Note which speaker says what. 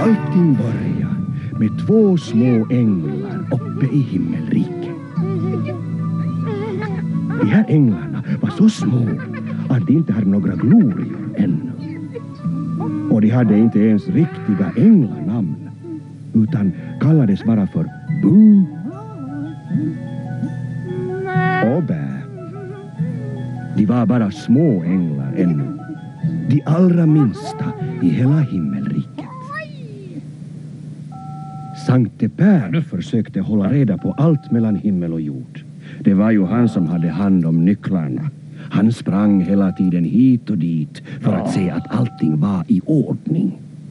Speaker 1: Allting började med 2 små änglar uppe i himmelriket. De här änglarna var så små att de inte hade några glorior ännu. Och de hade inte ens riktiga änglarnamn, utan kallades bara för Bu och Bä. De var bara små änglar ännu, de allra minsta i hela himmelriket. Sankte Per försökte hålla reda på allt mellan himmel och jord. Det var ju han som hade hand om nycklarna. Han sprang hela tiden hit och dit för att se att allting var i ordning.